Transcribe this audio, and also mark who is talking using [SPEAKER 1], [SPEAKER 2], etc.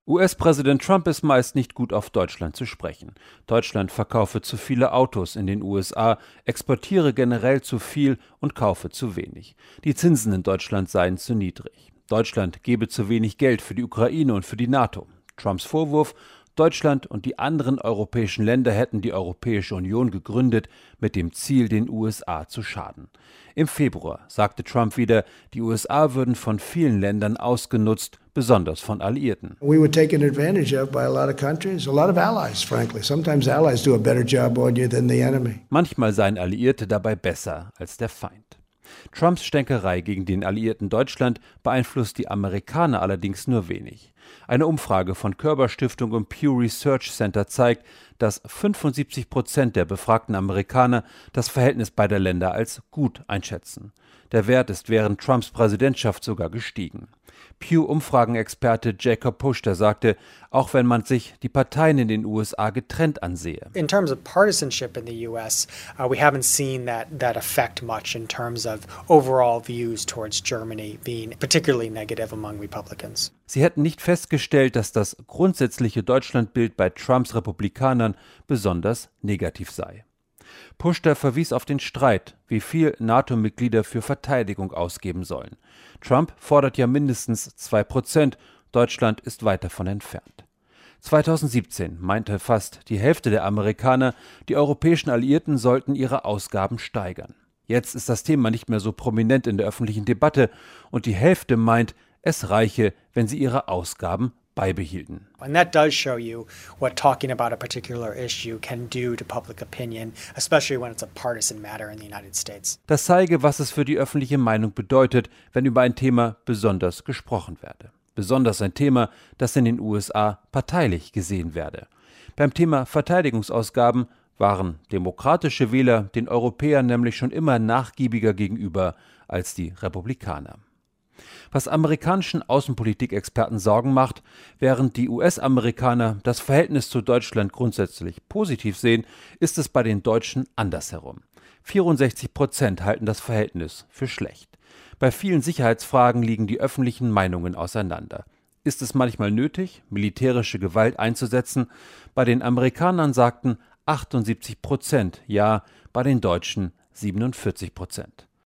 [SPEAKER 1] US-Präsident Trump ist meist nicht gut auf Deutschland zu sprechen. Deutschland verkaufe zu viele Autos in den USA, exportiere generell zu viel und kaufe zu wenig. Die Zinsen in Deutschland seien zu niedrig. Deutschland gebe zu wenig Geld für die Ukraine und für die NATO. Trumps Vorwurf: Deutschland und die anderen europäischen Länder hätten die Europäische Union gegründet mit dem Ziel, den USA zu schaden. Im Februar sagte Trump wieder, die USA würden von vielen Ländern ausgenutzt, besonders von Alliierten.
[SPEAKER 2] We were taken advantage of by a lot of countries, a lot of allies, frankly. Sometimes allies do a better job on you than the enemy.
[SPEAKER 1] Manchmal seien Alliierte dabei besser als der Feind. Trumps Stänkerei gegen den alliierten Deutschland beeinflusst die Amerikaner allerdings nur wenig. Eine Umfrage von Körber Stiftung und Pew Research Center zeigt, dass 75% der befragten Amerikaner das Verhältnis beider Länder als gut einschätzen. Der Wert ist während Trumps Präsidentschaft sogar gestiegen. Pew-Umfragenexperte Jacob Puster sagte, auch wenn man sich die Parteien in den USA getrennt ansehe.
[SPEAKER 3] In terms of partisanship in the US, we haven't seen that affect much in terms of overall views towards Germany being particularly negative among Republicans.
[SPEAKER 1] Sie hätten nicht festgestellt, dass das grundsätzliche Deutschlandbild bei Trumps Republikanern besonders negativ sei. Puster verwies auf den Streit, wie viel NATO-Mitglieder für Verteidigung ausgeben sollen. Trump fordert ja mindestens 2%, Deutschland ist weit davon entfernt. 2017 meinte fast die Hälfte der Amerikaner, die europäischen Alliierten sollten ihre Ausgaben steigern. Jetzt ist das Thema nicht mehr so prominent in der öffentlichen Debatte und die Hälfte meint, es reiche, wenn sie ihre Ausgaben beibehielten.
[SPEAKER 3] And that does show you what talking about a particular issue can do to public opinion, especially when it's a partisan matter in the United States.
[SPEAKER 1] Das zeige, was es für die öffentliche Meinung bedeutet, wenn über ein Thema besonders gesprochen werde. Besonders ein Thema, das in den USA parteilich gesehen werde. Beim Thema Verteidigungsausgaben waren demokratische Wähler den Europäern nämlich schon immer nachgiebiger gegenüber als die Republikaner. Was amerikanischen Außenpolitikexperten Sorgen macht, während die US-Amerikaner das Verhältnis zu Deutschland grundsätzlich positiv sehen, ist es bei den Deutschen andersherum. 64% halten das Verhältnis für schlecht. Bei vielen Sicherheitsfragen liegen die öffentlichen Meinungen auseinander. Ist es manchmal nötig, militärische Gewalt einzusetzen? Bei den Amerikanern sagten 78% ja, bei den Deutschen 47%.